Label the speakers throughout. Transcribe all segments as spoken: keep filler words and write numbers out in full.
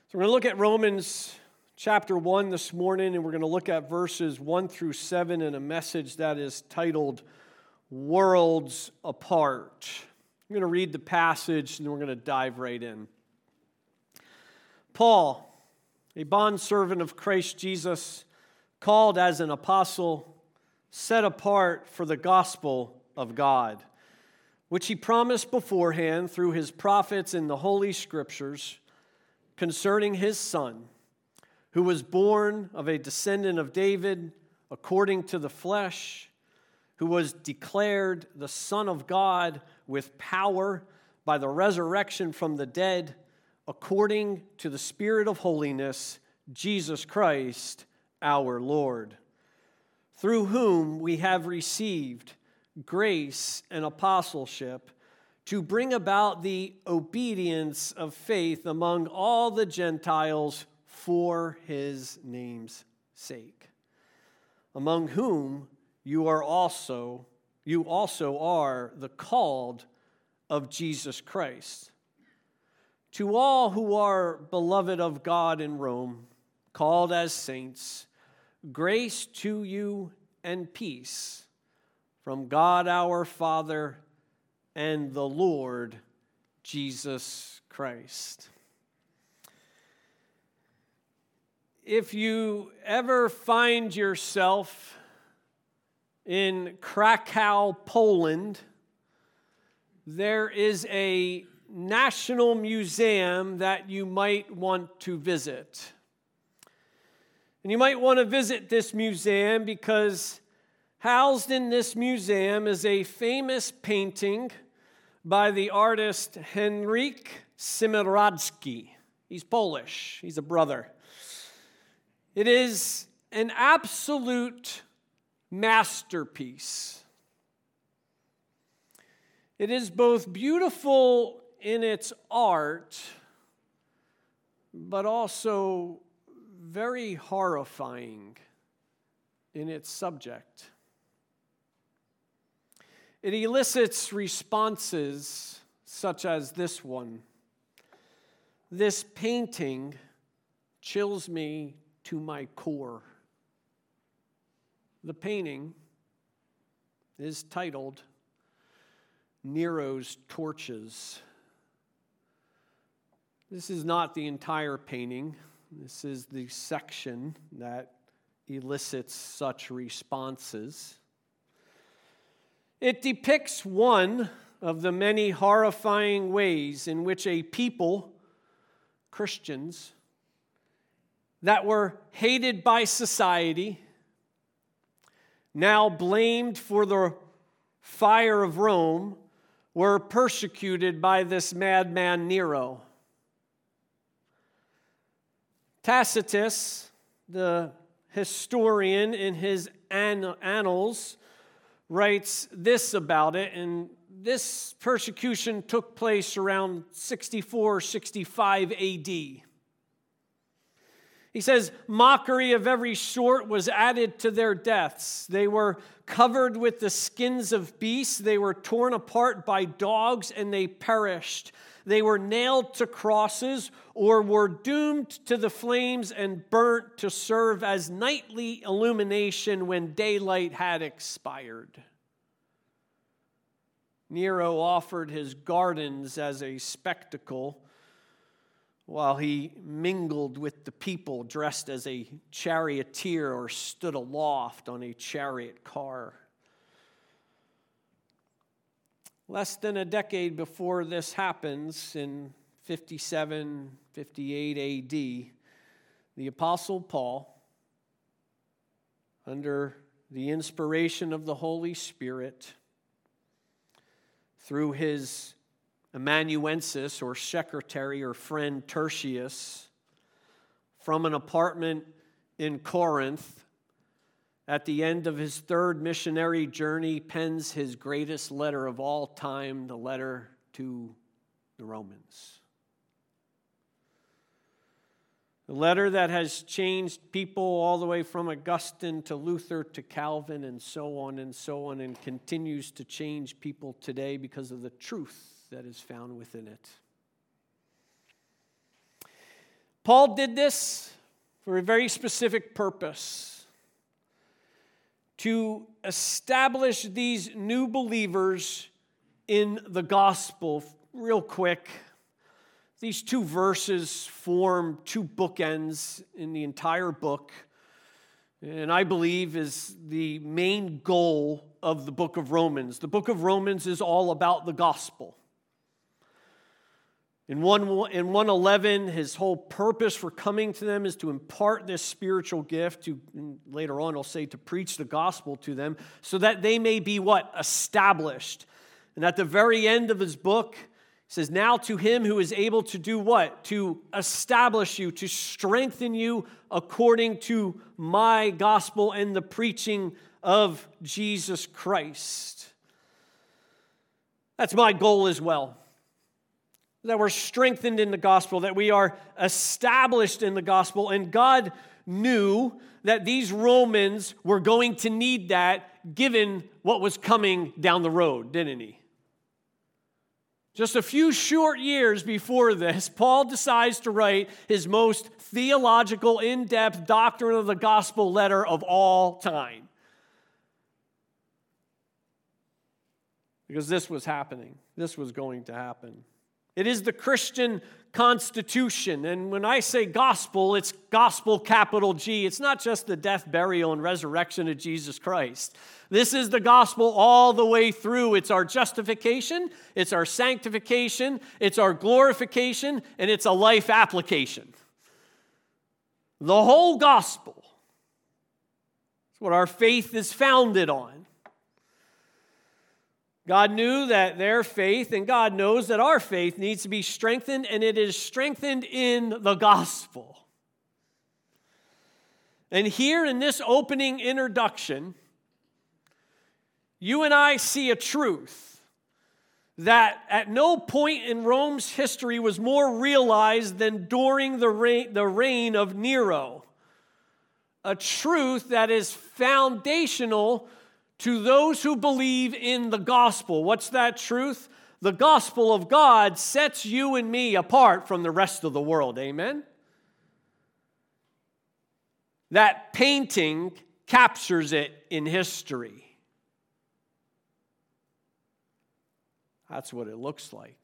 Speaker 1: So we're going to look at Romans chapter one this morning, and we're going to look at verses one through seven in a message that is titled, Worlds Apart. I'm going to read the passage, and then we're going to dive right in. Paul, a bondservant of Christ Jesus, called as an apostle, set apart for the gospel of God, which he promised beforehand through his prophets in the Holy Scriptures, concerning his Son, who was born of a descendant of David according to the flesh, who was declared the Son of God with power by the resurrection from the dead, according to the Spirit of holiness, Jesus Christ, our Lord, through whom we have received grace and apostleship to bring about the obedience of faith among all the Gentiles for his name's sake, among whom you are also, you also are the called of Jesus Christ. To all who are beloved of God in Rome, called as saints, grace to you and peace from God our Father and the Lord Jesus Christ. If you ever find yourself in Krakow, Poland, there is a national museum that you might want to visit. And you might want to visit this museum because housed in this museum is a famous painting by the artist Henryk Siemirodzki. He's Polish. He's a brother. It is an absolute masterpiece. It is both beautiful in its art, but also very horrifying in its subject. It elicits responses such as this one. This painting chills me to my core. The painting is titled Nero's Torches. This is not the entire painting. This is the section that elicits such responses. It depicts one of the many horrifying ways in which a people, Christians, that were hated by society, now blamed for the fire of Rome, were persecuted by this madman Nero. Tacitus, the historian, in his annals, writes this about it, and this persecution took place around sixty-four, sixty-five A D. He says, mockery of every sort was added to their deaths. They were covered with the skins of beasts. They were torn apart by dogs, and they perished. They were nailed to crosses or were doomed to the flames and burnt to serve as nightly illumination when daylight had expired. Nero offered his gardens as a spectacle while he mingled with the people dressed as a charioteer or stood aloft on a chariot car. Less than a decade before this happens, in fifty-seven, fifty-eight A D, the Apostle Paul, under the inspiration of the Holy Spirit, through his amanuensis or secretary or friend Tertius, from an apartment in Corinth, at the end of his third missionary journey, pens his greatest letter of all time, the letter to the Romans. The letter that has changed people all the way from Augustine to Luther to Calvin and so on and so on, and continues to change people today because of the truth that is found within it. Paul did this for a very specific purpose: to establish these new believers in the gospel. Real quick, these two verses form two bookends in the entire book, and I believe is the main goal of the book of Romans. The book of Romans is all about the gospel. In one in one eleven, his whole purpose for coming to them is to impart this spiritual gift, to, later on he'll say, to preach the gospel to them, so that they may be what? Established. And at the very end of his book, he says, now to him who is able to do what? To establish you, to strengthen you according to my gospel and the preaching of Jesus Christ. That's my goal as well. That we're strengthened in the gospel, that we are established in the gospel. And God knew that these Romans were going to need that given what was coming down the road, didn't he? Just a few short years before this, Paul decides to write his most theological, in-depth doctrine of the gospel letter of all time. Because this was happening. This was going to happen. It is the Christian constitution. And when I say gospel, it's gospel capital G. It's not just the death, burial, and resurrection of Jesus Christ. This is the gospel all the way through. It's our justification, it's our sanctification, it's our glorification, and it's a life application. The whole gospel is what our faith is founded on. God knew that their faith, and God knows that our faith needs to be strengthened, and it is strengthened in the gospel. And here in this opening introduction, you and I see a truth that at no point in Rome's history was more realized than during the reign, the reign of Nero. A truth that is foundational to those who believe in the gospel. What's that truth? The gospel of God sets you and me apart from the rest of the world. Amen? That painting captures it in history. That's what it looks like.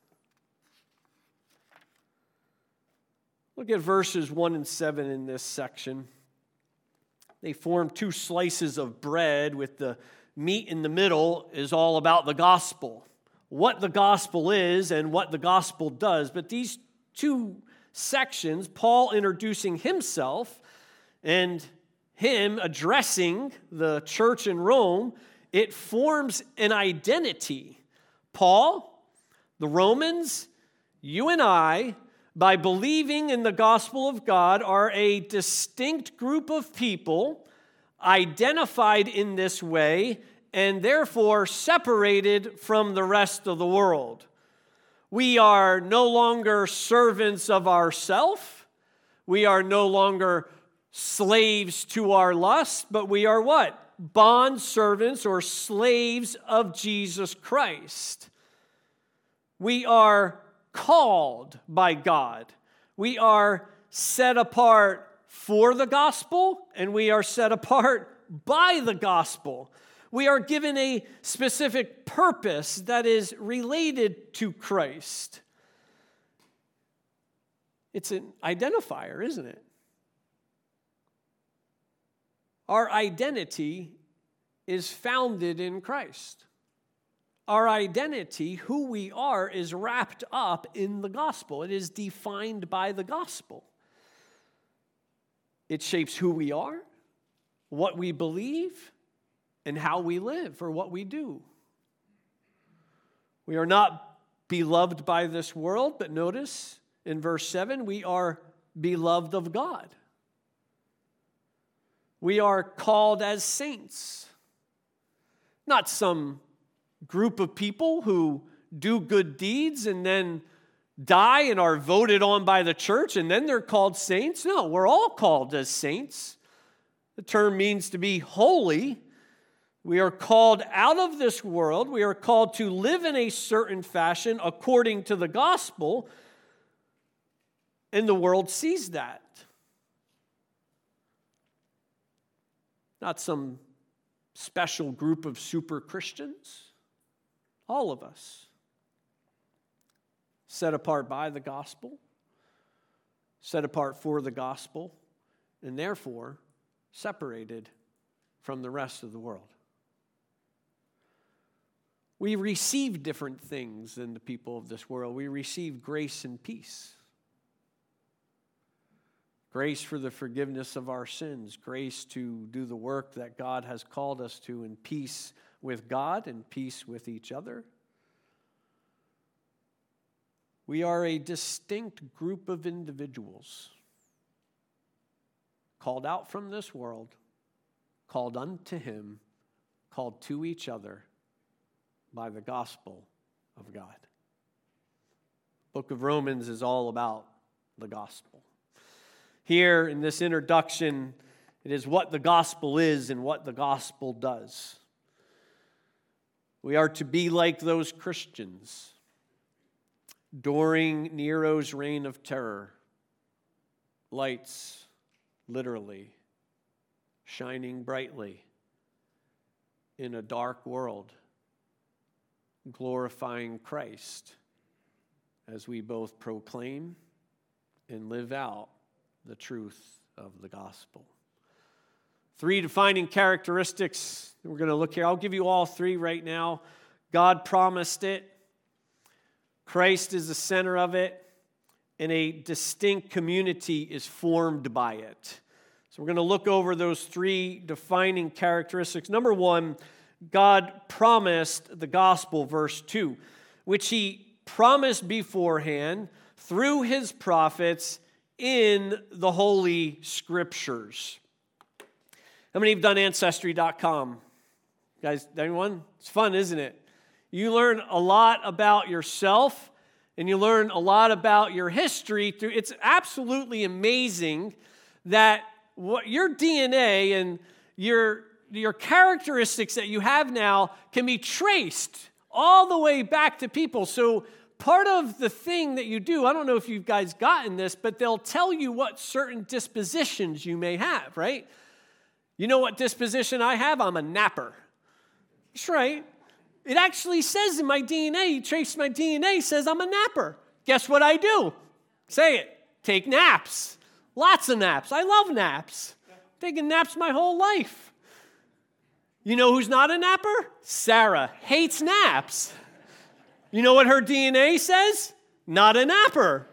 Speaker 1: Look at verses one and seven in this section. They form two slices of bread with the meat in the middle is all about the gospel. What the gospel is and what the gospel does. But these two sections, Paul introducing himself and him addressing the church in Rome, it forms an identity. Paul, the Romans, you and I, by believing in the gospel of God, are a distinct group of people identified in this way and therefore separated from the rest of the world. We are no longer servants of ourself. We are no longer slaves to our lust, but we are what? Bond servants or slaves of Jesus Christ. We are called by God. We are set apart for the gospel, and we are set apart by the gospel. We are given a specific purpose that is related to Christ. It's an identifier, isn't it? Our identity is founded in Christ. Our identity, who we are, is wrapped up in the gospel. It is defined by the gospel. It shapes who we are, what we believe, and how we live or what we do. We are not beloved by this world, but notice in verse seven, we are beloved of God. We are called as saints, not some group of people who do good deeds and then die and are voted on by the church and then they're called saints. No, we're all called as saints. The term means to be holy. We are called out of this world. We are called to live in a certain fashion according to the gospel. And the world sees that. Not some special group of super Christians. All of us. Set apart by the gospel. Set apart for the gospel. And therefore, separated from the rest of the world. We receive different things than the people of this world. We receive grace and peace. Grace for the forgiveness of our sins. Grace to do the work that God has called us to in peace with God and peace with each other. We are a distinct group of individuals called out from this world, called unto Him, called to each other by the gospel of God. The book of Romans is all about the gospel. Here in this introduction, it is what the gospel is and what the gospel does. We are to be like those Christians during Nero's reign of terror. Lights, literally, shining brightly in a dark world, glorifying Christ as we both proclaim and live out the truth of the gospel. Three defining characteristics that we're going to look here. I'll give you all three right now. God promised it. Christ is the center of it. And a distinct community is formed by it. So we're going to look over those three defining characteristics. Number one, God promised the gospel, verse two, which He promised beforehand through His prophets in the Holy Scriptures. How many have done Ancestry dot com? Guys, anyone? It's fun, isn't it? You learn a lot about yourself, and you learn a lot about your history. Through It's absolutely amazing that what your D N A and your Your characteristics that you have now can be traced all the way back to people. So part of the thing that you do, I don't know if you guys gotten this, but they'll tell you what certain dispositions you may have, right? You know what disposition I have? I'm a napper. That's right. It actually says in my D N A, you trace my D N A, says I'm a napper. Guess what I do? Say it. Take naps. Lots of naps. I love naps. Taking naps my whole life. You know who's not a napper? Sarah hates naps. You know what her D N A says? Not a napper.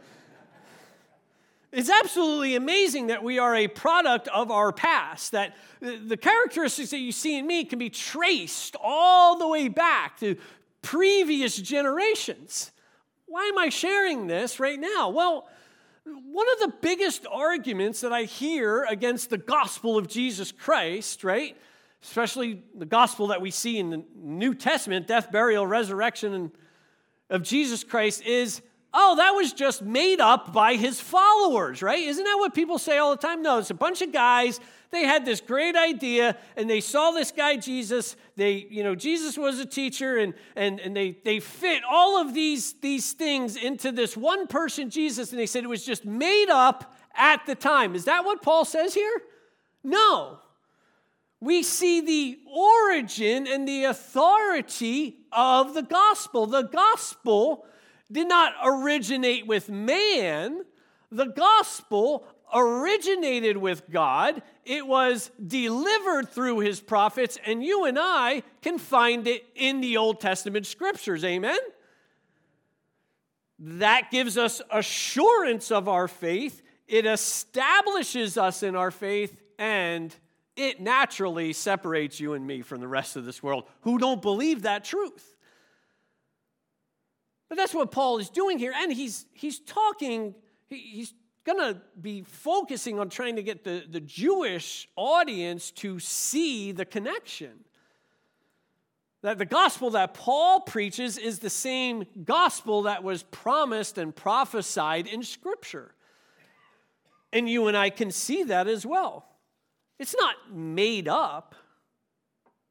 Speaker 1: It's absolutely amazing that we are a product of our past, that the characteristics that you see in me can be traced all the way back to previous generations. Why am I sharing this right now? Well, one of the biggest arguments that I hear against the gospel of Jesus Christ, right, especially the gospel that we see in the New Testament, death, burial, resurrection of Jesus Christ, is, oh, that was just made up by His followers, right? Isn't that what people say all the time? No, it's a bunch of guys. They had this great idea, and they saw this guy Jesus. They, you know, Jesus was a teacher, and and and they they fit all of these these things into this one person, Jesus, and they said it was just made up at the time. Is that what Paul says here? No. We see the origin and the authority of the gospel. The gospel did not originate with man. The gospel originated with God. It was delivered through His prophets, and you and I can find it in the Old Testament scriptures. Amen? That gives us assurance of our faith. It establishes us in our faith, and it naturally separates you and me from the rest of this world who don't believe that truth. But that's what Paul is doing here, and he's he's talking, he, he's going to be focusing on trying to get the, the Jewish audience to see the connection. That the gospel that Paul preaches is the same gospel that was promised and prophesied in Scripture. And you and I can see that as well. It's not made up.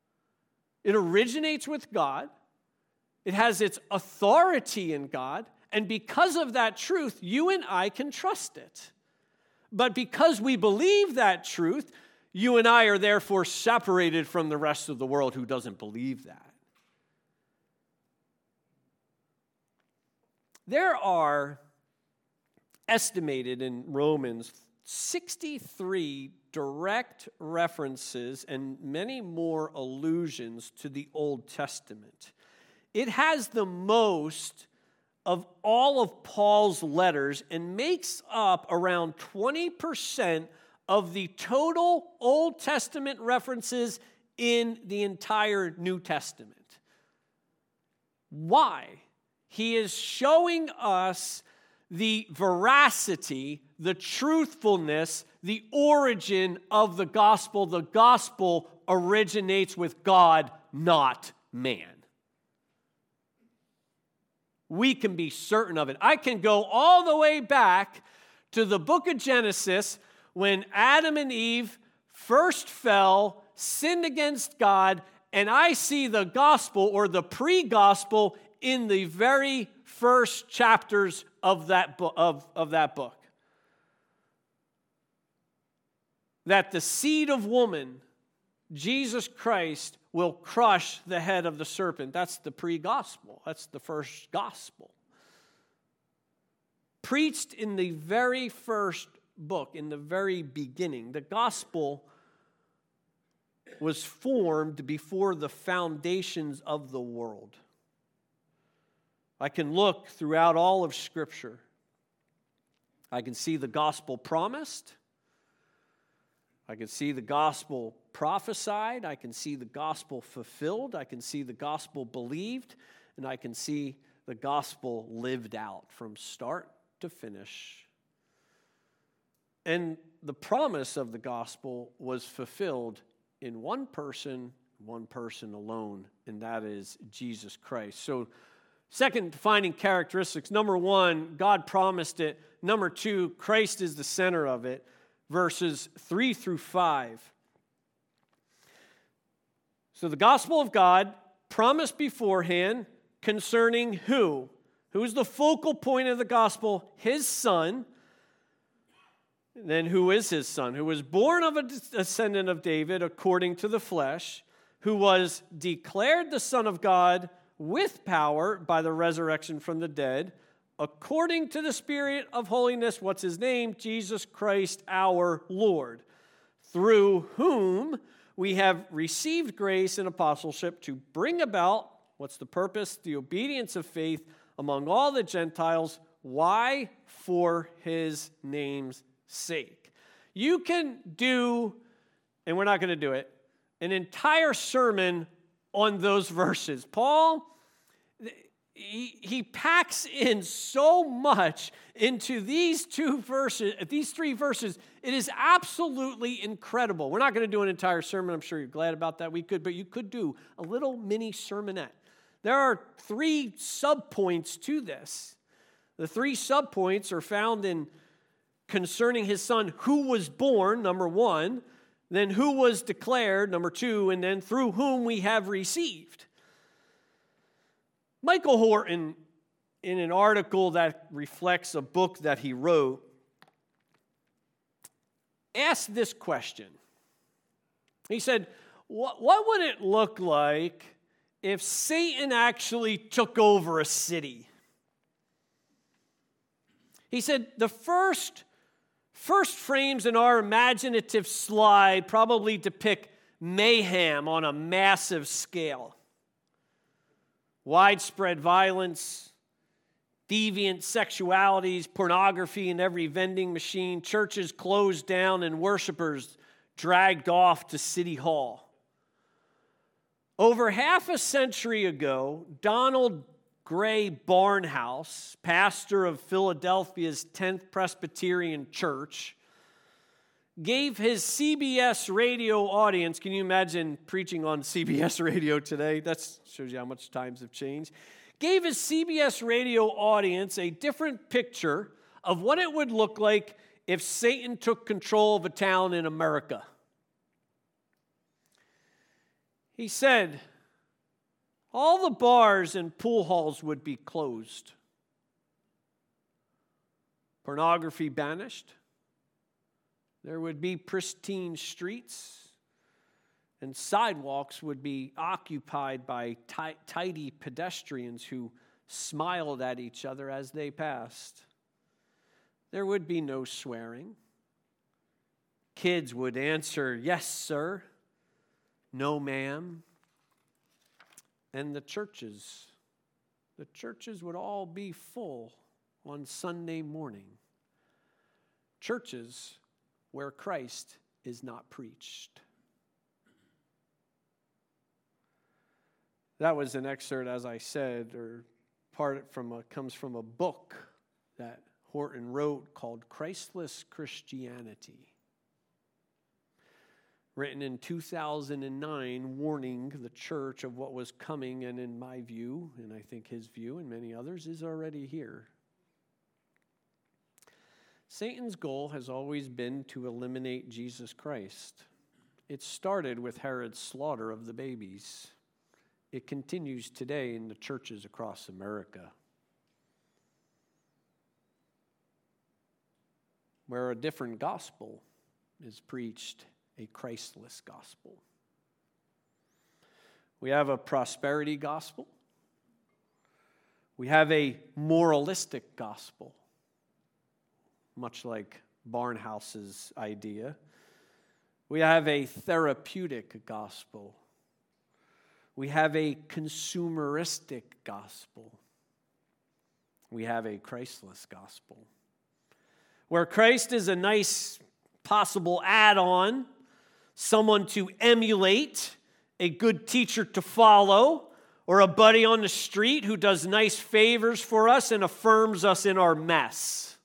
Speaker 1: It originates with God. It has its authority in God, And because of that truth, you and I can trust it. But because we believe that truth, you and I are therefore separated from the rest of the world who doesn't believe that. There are estimated in Romans sixty-three direct references and many more allusions to the Old Testament. It has the most of all of Paul's letters and makes up around twenty percent of the total Old Testament references in the entire New Testament. Why? He is showing us the veracity, the truthfulness, the origin of the gospel. The gospel originates with God, not man. We can be certain of it. I can go all the way back to the book of Genesis when Adam and Eve first fell, sinned against God, and I see the gospel or the pre-gospel in the very first chapters of that, bo- of, of that book. That the seed of woman, Jesus Christ, will crush the head of the serpent. That's the pre-gospel. That's the first gospel. Preached in the very first book, in the very beginning. The gospel was formed before the foundations of the world. I can look throughout all of Scripture. I can see the gospel promised. I can see the gospel prophesied. I can see the gospel fulfilled. I can see the gospel believed. And I can see the gospel lived out from start to finish. And the promise of the gospel was fulfilled in one person, one person alone, and that is Jesus Christ. So, second defining characteristics. Number one, God promised it. Number two, Christ is the center of it. Verses three through five. So the gospel of God promised beforehand concerning who? Who's the focal point of the gospel? His Son. And then who is his Son? Who was born of a descendant of David according to the flesh, who was declared the Son of God with power by the resurrection from the dead, according to the Spirit of holiness. What's his name? Jesus Christ our Lord, through whom we have received grace and apostleship to bring about, what's the purpose? The obedience of faith among all the Gentiles. Why? For his name's sake. You can do, and we're not going to do it, an entire sermon on those verses. Paul, he, he packs in so much into these two verses, these three verses. It is absolutely incredible. We're not going to do an entire sermon. I'm sure you're glad about that. We could, but you could do a little mini sermonette. There are three subpoints to this. The three subpoints are found in concerning his Son who was born, number one, then who was declared, number two, and then through whom we have received. Michael Horton, in an article that reflects a book that he wrote, asked this question. He said, what, what would it look like if Satan actually took over a city? He said, the first First frames in our imaginative slide probably depict mayhem on a massive scale. Widespread violence, deviant sexualities, pornography in every vending machine, churches closed down and worshipers dragged off to City Hall. Over half a century ago, Donald Gray Barnhouse, pastor of Philadelphia's tenth Presbyterian Church, gave his C B S radio audience, can you imagine preaching on C B S radio today? That shows you how much times have changed. Gave his C B S radio audience a different picture of what it would look like if Satan took control of a town in America. He said, all the bars and pool halls would be closed. pornography banished. There would be pristine streets, and sidewalks would be occupied by t- tidy pedestrians who smiled at each other as they passed. There would be no swearing. Kids would answer, "Yes, sir," "No, ma'am." And the churches, the churches would all be full on Sunday morning. Churches where Christ is not preached. That was an excerpt, as I said, or part from a, comes from a book that Horton wrote called Christless Christianity, written in two thousand nine, warning the church of what was coming, and in my view, and I think his view and many others, is already here. Satan's goal has always been to eliminate Jesus Christ. It started with Herod's slaughter of the babies. It continues today in the churches across America, where a different gospel is preached, a Christless gospel. We have a prosperity gospel. We have a moralistic gospel, much like Barnhouse's idea. We have a therapeutic gospel. We have a consumeristic gospel. We have a Christless gospel, where Christ is a nice possible add-on, someone to emulate, a good teacher to follow, or a buddy on the street who does nice favors for us and affirms us in our mess.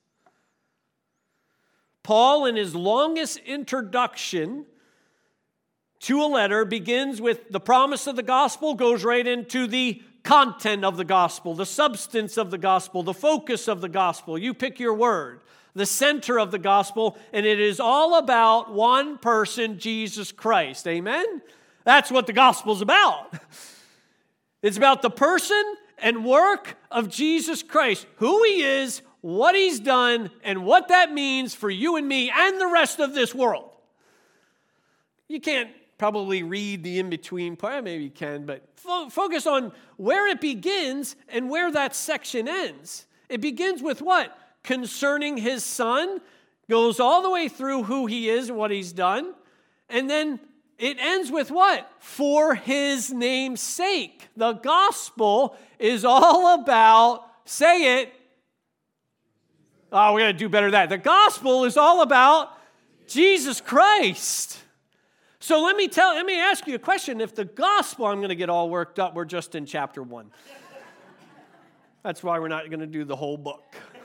Speaker 1: Paul, in his longest introduction to a letter, begins with the promise of the gospel, goes right into the content of the gospel, the substance of the gospel, the focus of the gospel. You pick your word. The center of the gospel, and it is all about one person, Jesus Christ. Amen? That's what the gospel's about. It's about the person and work of Jesus Christ, who he is, what he's done, and what that means for you and me and the rest of this world. You can't probably read the in-between part, maybe you can, but fo- focus on where it begins and where that section ends. It begins with what? Concerning his son, goes all the way through who he is and what he's done, and then it ends with what? For his name's sake. The gospel is all about, say it, oh, we got to do better than that. The gospel is all about Jesus Christ. So let me tell, let me ask you a question. If the gospel, I'm going to get all worked up, we're just in chapter one. That's why we're not going to do the whole book.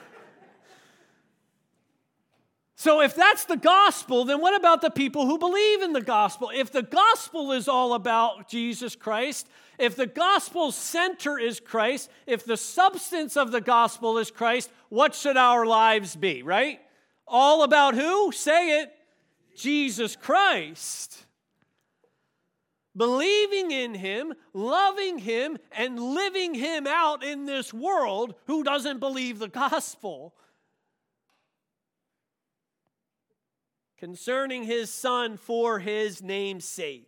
Speaker 1: So if that's the gospel, then what about the people who believe in the gospel? If the gospel is all about Jesus Christ, if the gospel's center is Christ, if the substance of the gospel is Christ, what should our lives be, right? All about who? Say it. Jesus Christ. Believing in him, loving him, and living him out in this world who doesn't believe the gospel. Concerning his son for his name's sake.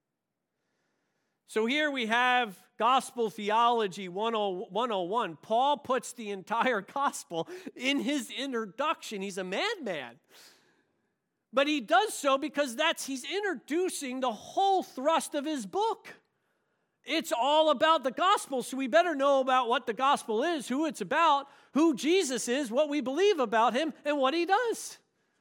Speaker 1: So here we have Gospel Theology one oh one. Paul puts the entire gospel in his introduction. He's a madman. But he does so because that's he's introducing the whole thrust of his book. It's all about the gospel, so we better know about what the gospel is, who it's about, who Jesus is, what we believe about him, and what he does.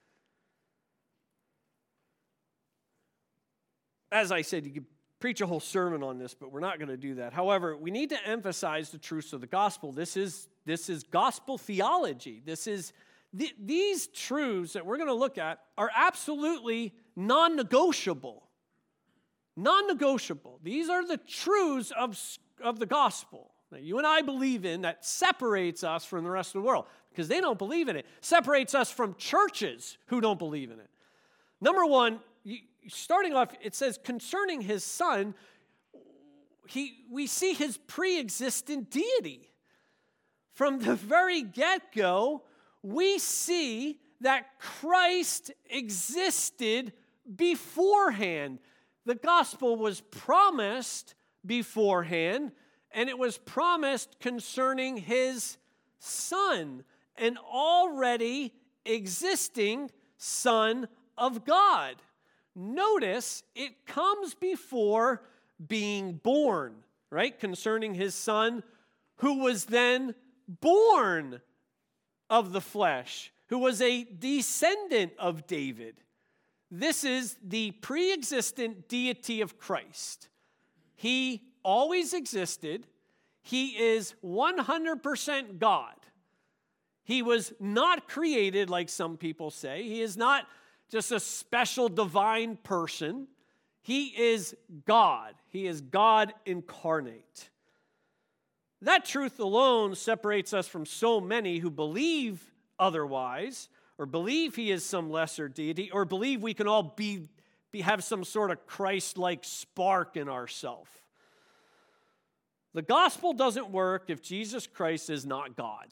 Speaker 1: As I said, you could preach a whole sermon on this, but we're not going to do that. However, we need to emphasize the truths of the gospel. This is, this is gospel theology. This is th- these truths that we're going to look at are absolutely non-negotiable. Non-negotiable. These are the truths of, of the gospel that you and I believe in that separates us from the rest of the world because they don't believe in it. Separates us from churches who don't believe in it. Number one, you, starting off, it says concerning his son, he, we see his pre-existent deity. From the very get-go, we see that Christ existed beforehand. The gospel was promised beforehand, and it was promised concerning his Son, an already existing Son of God. Notice it comes before being born, right? Concerning his Son, who was then born of the flesh, who was a descendant of David. This is the pre-existent deity of Christ. He always existed. He is one hundred percent God. He was not created like some people say. He is not just a special divine person. He is God. He is God incarnate. That truth alone separates us from so many who believe otherwise, or believe he is some lesser deity, or believe we can all be, be have some sort of Christ-like spark in ourselves. The gospel doesn't work if Jesus Christ is not God.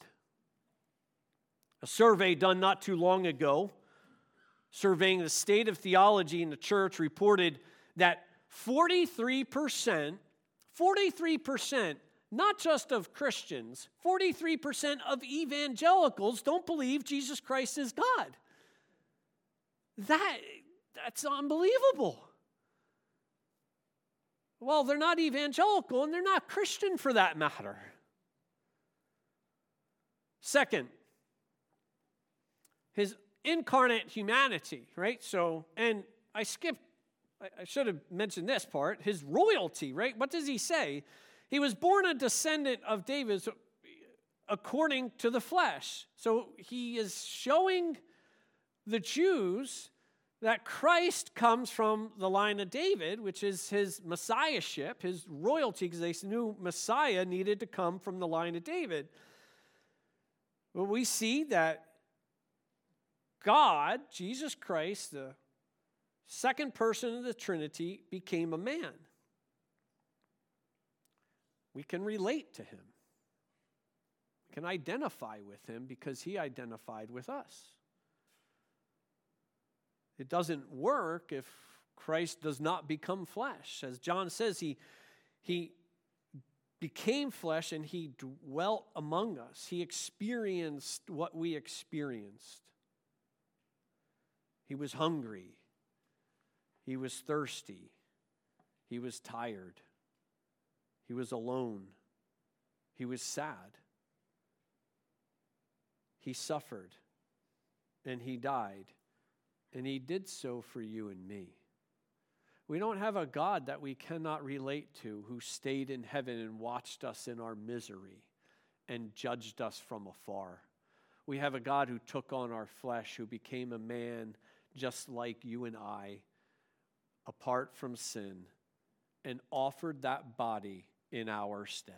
Speaker 1: A survey done not too long ago, surveying the state of theology in the church, reported that forty-three percent, forty-three percent, not just of Christians, forty-three percent of evangelicals don't believe Jesus Christ is God. That, that's unbelievable. Well, they're not evangelical and they're not Christian for that matter. Second, his incarnate humanity, right? So, and I skipped, I should have mentioned this part, his royalty, right? What does he say? He was born a descendant of David according to the flesh. So he is showing the Jews that Christ comes from the line of David, which is his messiahship, his royalty, because they knew Messiah needed to come from the line of David. Well, we see that God, Jesus Christ, the second person of the Trinity, became a man. We can relate to him. We can identify with him because he identified with us. It doesn't work if Christ does not become flesh. As John says, he, he became flesh and he dwelt among us. He experienced what we experienced. He was hungry. He was thirsty. He was tired. He was alone. He was sad. He suffered. And he died. And he did so for you and me. We don't have a God that we cannot relate to who stayed in heaven and watched us in our misery and judged us from afar. We have a God who took on our flesh, who became a man just like you and I, apart from sin, and offered that body in our stead.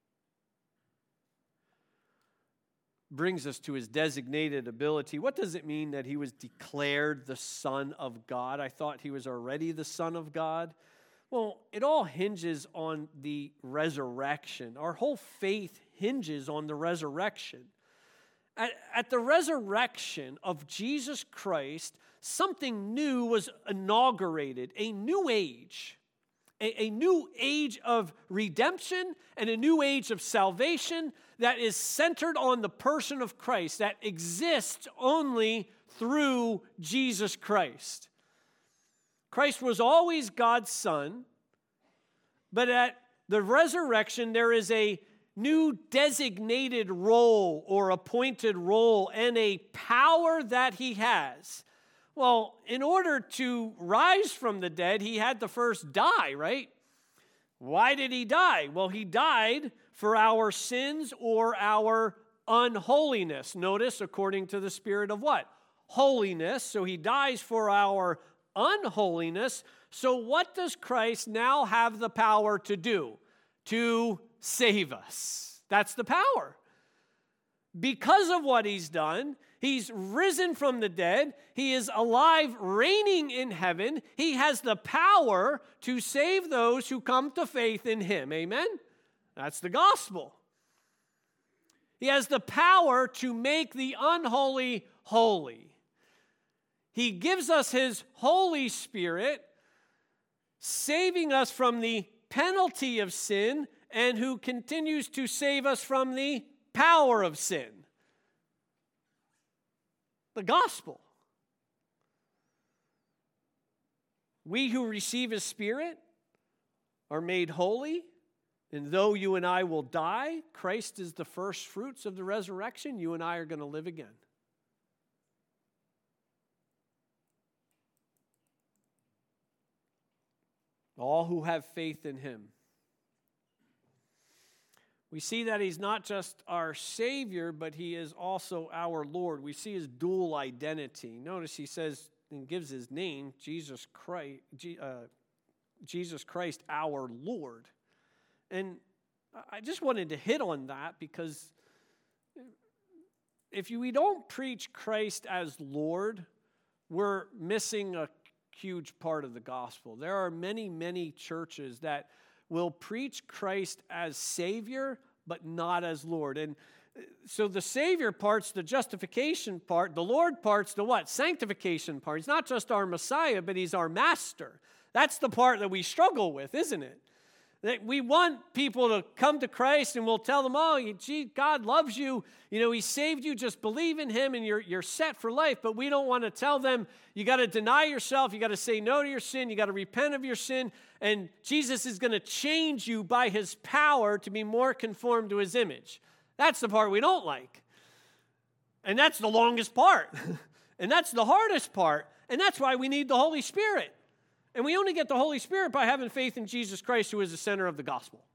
Speaker 1: Brings us to his designated ability. What does it mean that he was declared the Son of God? I thought he was already the Son of God. Well, it all hinges on the resurrection. Our whole faith hinges on the resurrection. At, at the resurrection of Jesus Christ, something new was inaugurated, a new age. A, a new age of redemption and a new age of salvation that is centered on the person of Christ, that exists only through Jesus Christ. Christ was always God's Son, but at the resurrection there is a new designated role or appointed role and a power that he has. Well, in order to rise from the dead, he had to first die, right? Why did he die? Well, he died for our sins or our unholiness. Notice, according to the Spirit of what? Holiness. So he dies for our unholiness. So what does Christ now have the power to do? To save us. That's the power. Because of what he's done, he's risen from the dead. He is alive, reigning in heaven. He has the power to save those who come to faith in him. Amen? That's the gospel. He has the power to make the unholy holy. He gives us his Holy Spirit, saving us from the penalty of sin, and who continues to save us from the power of sin. The gospel. We who receive his Spirit are made holy, and though you and I will die, Christ is the first fruits of the resurrection. You and I are going to live again. All who have faith in him. We see that he's not just our Savior, but he is also our Lord. We see his dual identity. Notice he says and gives his name, Jesus Christ, uh, Jesus Christ, our Lord. And I just wanted to hit on that because if you, we don't preach Christ as Lord, we're missing a huge part of the gospel. There are many, many churches that will preach Christ as Savior, but not as Lord. And so the Savior part's the justification part. The Lord part's the what? Sanctification part. He's not just our Messiah, but he's our Master. That's the part that we struggle with, isn't it? That we want people to come to Christ and we'll tell them, oh, gee, God loves you. You know, he saved you. Just believe in him and you're, you're set for life. But we don't want to tell them you got to deny yourself. You got to say no to your sin. You got to repent of your sin. And Jesus is going to change you by his power to be more conformed to his image. That's the part we don't like. And that's the longest part. And that's the hardest part. And that's why we need the Holy Spirit. And we only get the Holy Spirit by having faith in Jesus Christ, who is the center of the gospel.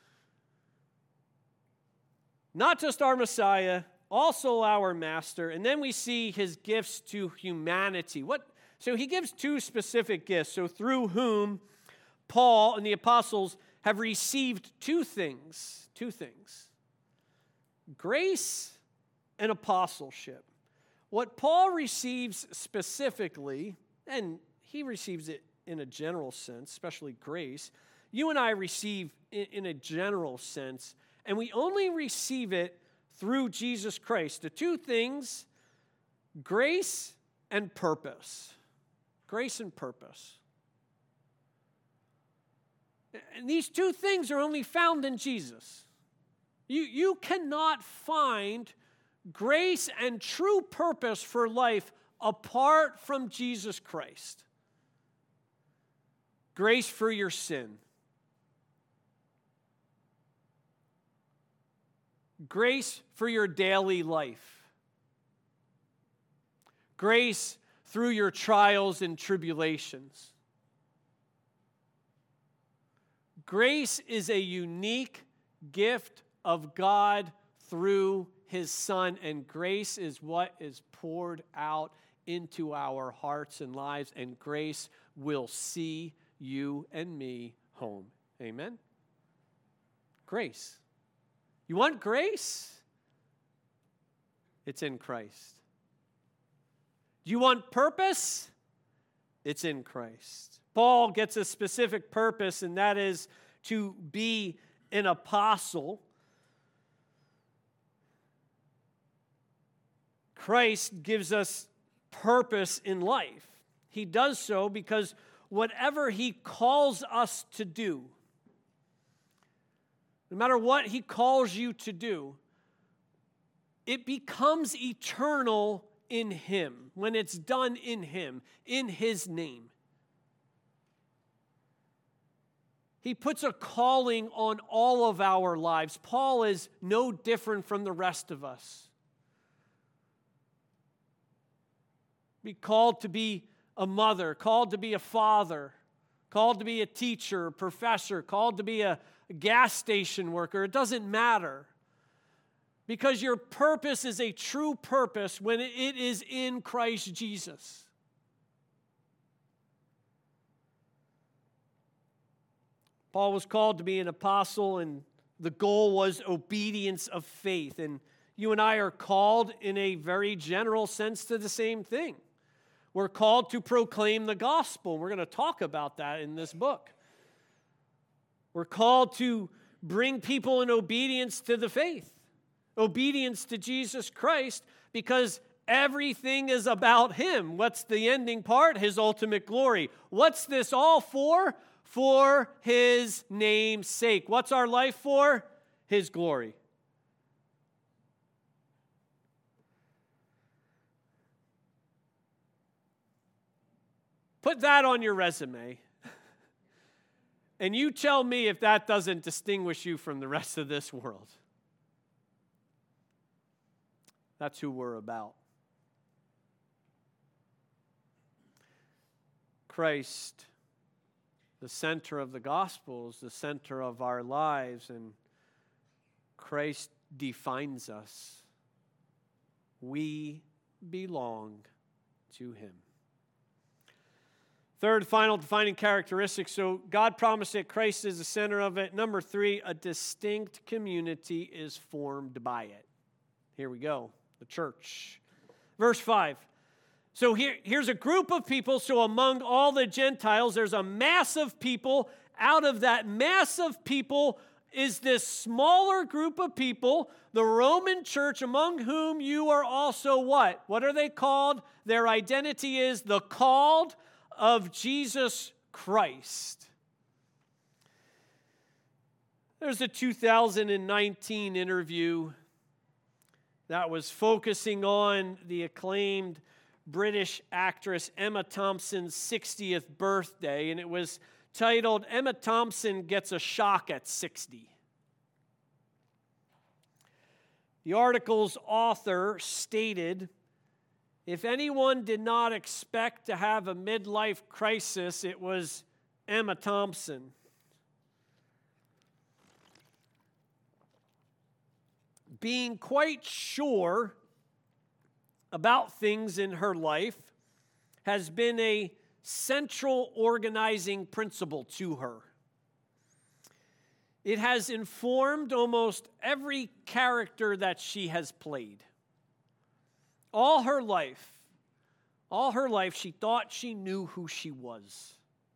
Speaker 1: Not just our Messiah, also our Master. And then we see his gifts to humanity. What? So he gives two specific gifts. So through whom Paul and the apostles have received two things. Two things. Grace and apostleship. What Paul receives specifically, and he receives it in a general sense, especially grace, you and I receive in, in a general sense, and we only receive it through Jesus Christ. The two things, grace and purpose. Grace and purpose. And these two things are only found in Jesus. You, you cannot find grace and true purpose for life apart from Jesus Christ. Grace for your sin. Grace for your daily life. Grace through your trials and tribulations. Grace is a unique gift of God through his Son, and grace is what is poured out into our hearts and lives, and grace will see you and me home. Amen? Grace. You want grace? It's in Christ. Do you want purpose? It's in Christ. Paul gets a specific purpose, and that is to be an apostle. Christ gives us purpose in life. He does so because whatever he calls us to do, no matter what he calls you to do, it becomes eternal in him when it's done in him, in his name. He puts a calling on all of our lives. Paul is no different from the rest of us. Be called to be a mother, called to be a father, called to be a teacher, a professor, called to be a gas station worker. It doesn't matter. Because your purpose is a true purpose when it is in Christ Jesus. Paul was called to be an apostle, and the goal was obedience of faith. And you and I are called in a very general sense to the same thing. We're called to proclaim the gospel. We're going to talk about that in this book. We're called to bring people in obedience to the faith. obedience to Jesus Christ, because everything is about him. What's the ending part? His ultimate glory. What's this all for? For his name's sake. What's our life for? His glory. Put that on your resume. And you tell me if that doesn't distinguish you from the rest of this world. That's who we're about. Christ, the center of the gospel, is the center of our lives, and Christ defines us. We belong to him. Third, final defining characteristic. So God promised that Christ is the center of it. Number three, a distinct community is formed by it. Here we go, the church. Verse five. So here, here's a group of people. So among all the Gentiles, there's a mass of people. Out of that mass of people is this smaller group of people, the Roman church, among whom you are also what? What are they called? Their identity is the called of Jesus Christ. There's a two thousand nineteen interview that was focusing on the acclaimed British actress Emma Thompson's sixtieth birthday, and it was titled, "Emma Thompson Gets a Shock at sixty." The article's author stated, if anyone did not expect to have a midlife crisis, it was Emma Thompson. Being quite sure about things in her life has been a central organizing principle to her. It has informed almost every character that she has played. All her life, all her life, she thought she knew who she was.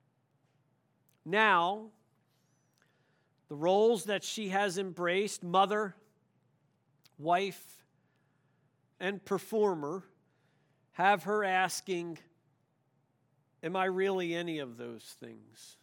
Speaker 1: Now, the roles that she has embraced, mother, wife, and performer, have her asking, am I really any of those things?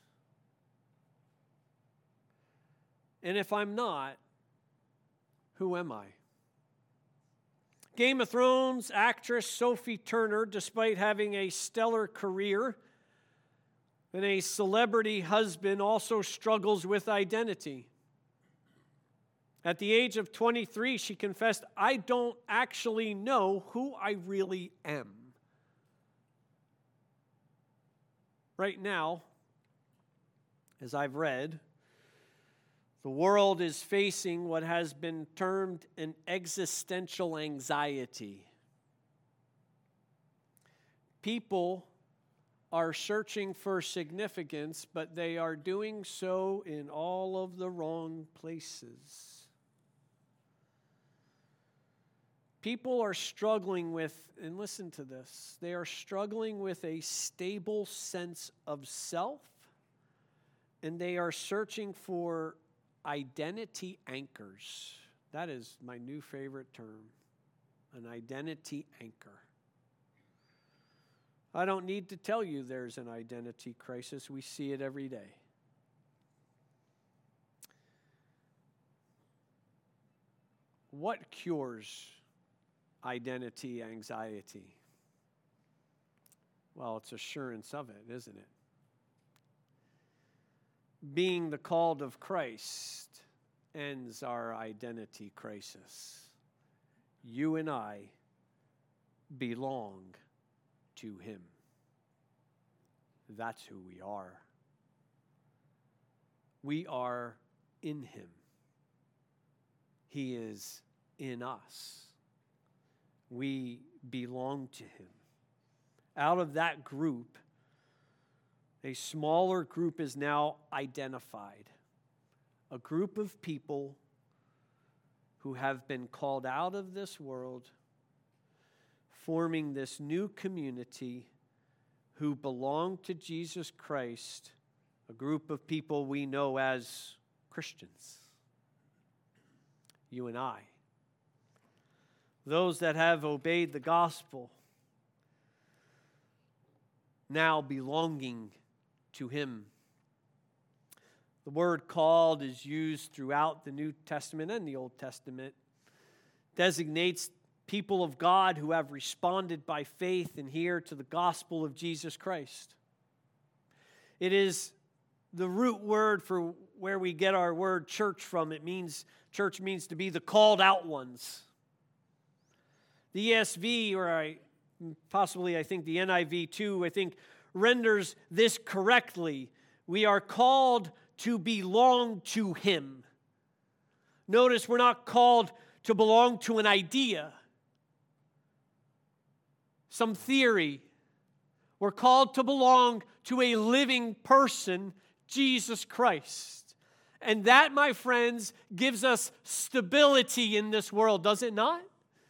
Speaker 1: And if I'm not, who am I? Game of Thrones actress Sophie Turner, despite having a stellar career and a celebrity husband, also struggles with identity. At the age of twenty-three, she confessed, I don't actually know who I really am. Right now, as I've read, the world is facing what has been termed an existential anxiety. People are searching for significance, but they are doing so in all of the wrong places. People are struggling with, and listen to this, they are struggling with a stable sense of self, and they are searching for identity anchors. That is my new favorite term, an identity anchor. I don't need to tell you there's an identity crisis. We see it every day. What cures identity anxiety? Well, it's assurance of it, isn't it? Being the called of Christ ends our identity crisis. You and I belong to him. That's who we are. We are in him. He is in us. We belong to him. Out of that group, a smaller group is now identified. A group of people who have been called out of this world, forming this new community who belong to Jesus Christ, a group of people we know as Christians. You and I. those that have obeyed the gospel, now belonging to him. The word called is used throughout the New Testament and the Old Testament. Designates people of God who have responded by faith and here to the gospel of Jesus Christ. It is the root word for where we get our word church from. It means, church means to be the called out ones. The E S V, or I, possibly I think the N I V too, I think renders this correctly. We are called to belong to him. Notice we're not called to belong to an idea, some theory. We're called to belong to a living person, Jesus Christ. And that, my friends, gives us stability in this world, does it not?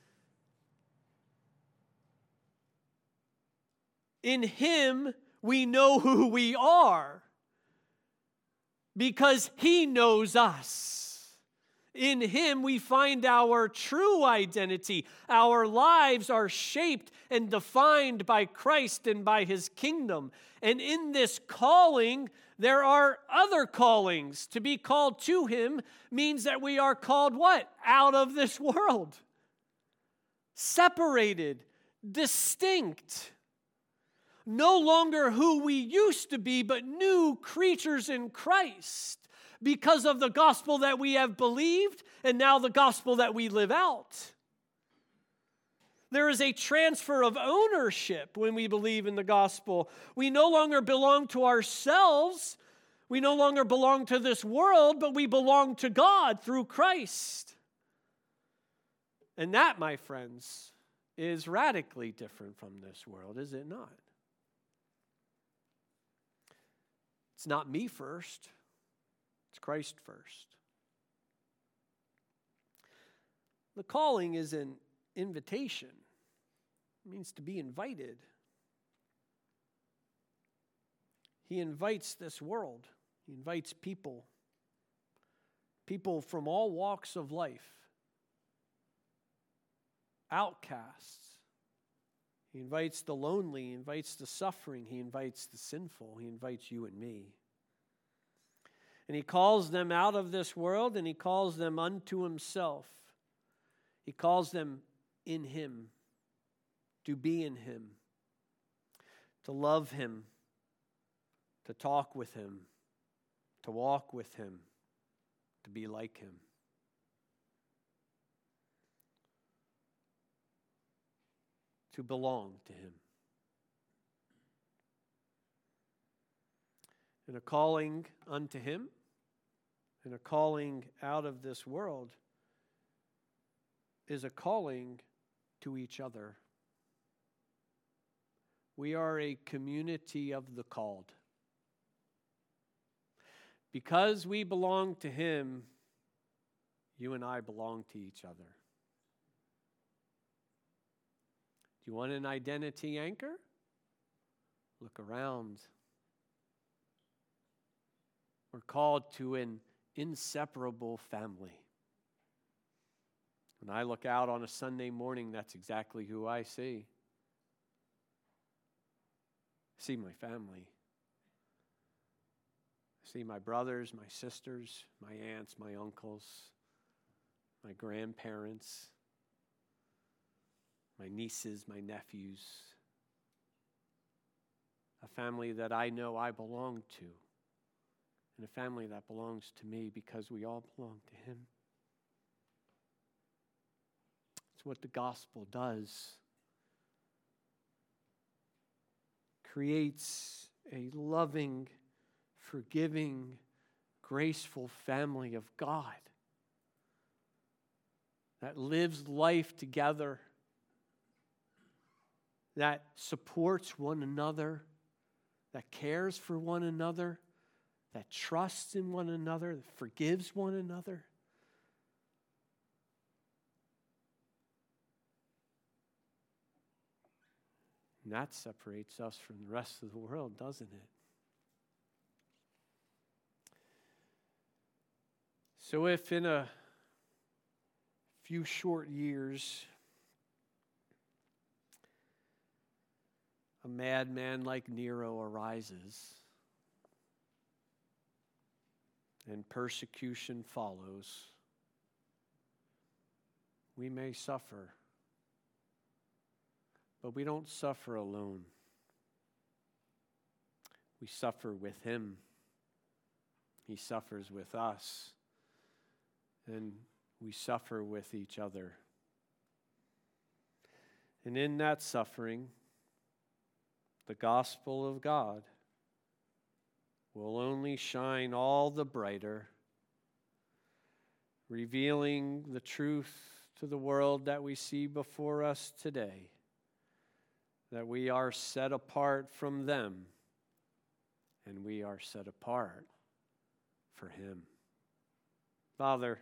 Speaker 1: In him, we know who we are because he knows us. In him, we find our true identity. Our lives are shaped and defined by Christ and by his kingdom. And in this calling, there are other callings. To be called to him means that we are called what? Out of this world. Separated, distinct. No longer who we used to be, but new creatures in Christ because of the gospel that we have believed and now the gospel that we live out. There is a transfer of ownership when we believe in the gospel. We no longer belong to ourselves. We no longer belong to this world, but we belong to God through Christ. And that, my friends, is radically different from this world, is it not? It's not me first. It's Christ first. The calling is an invitation. It means to be invited. He invites this world. He invites people. People from all walks of life. Outcasts. He invites the lonely, he invites the suffering, he invites the sinful, he invites you and me. And he calls them out of this world and he calls them unto himself. He calls them in him, to be in him, to love him, to talk with him, to walk with him, to be like him. To belong to him. And a calling unto him, and a calling out of this world is a calling to each other. We are a community of the called. Because we belong to him, you and I belong to each other. You want an identity anchor? Look around. We're called to an inseparable family. When I look out on a Sunday morning, that's exactly who I see. I see my family. I see my brothers, my sisters, my aunts, my uncles, my grandparents, my nieces, my nephews, a family that I know I belong to, and a family that belongs to me because we all belong to him. It's what the gospel does. Creates a loving, forgiving, graceful family of God that lives life together, that supports one another, that cares for one another, that trusts in one another, that forgives one another. And that separates us from the rest of the world, doesn't it? So if in a few short years a madman like Nero arises and persecution follows, we may suffer, but we don't suffer alone. We suffer with him. He suffers with us, and we suffer with each other. And in that suffering, the gospel of God will only shine all the brighter, revealing the truth to the world that we see before us today, that we are set apart from them, and we are set apart for him. Father,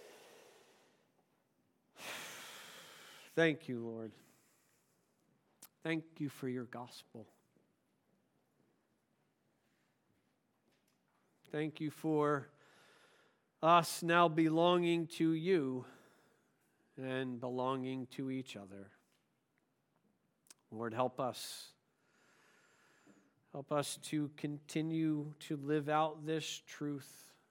Speaker 1: thank you, Lord. Thank you for your gospel. Thank you for us now belonging to you and belonging to each other. Lord, help us. Help us to continue to live out this truth,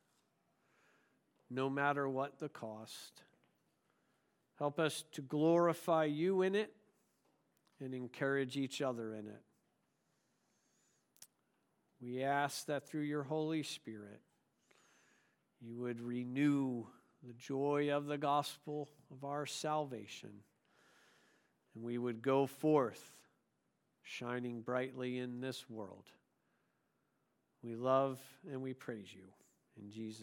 Speaker 1: no matter what the cost. Help us to glorify you in it and encourage each other in it. We ask that through your Holy Spirit, you would renew the joy of the gospel of our salvation, and we would go forth shining brightly in this world. We love and we praise you. In Jesus'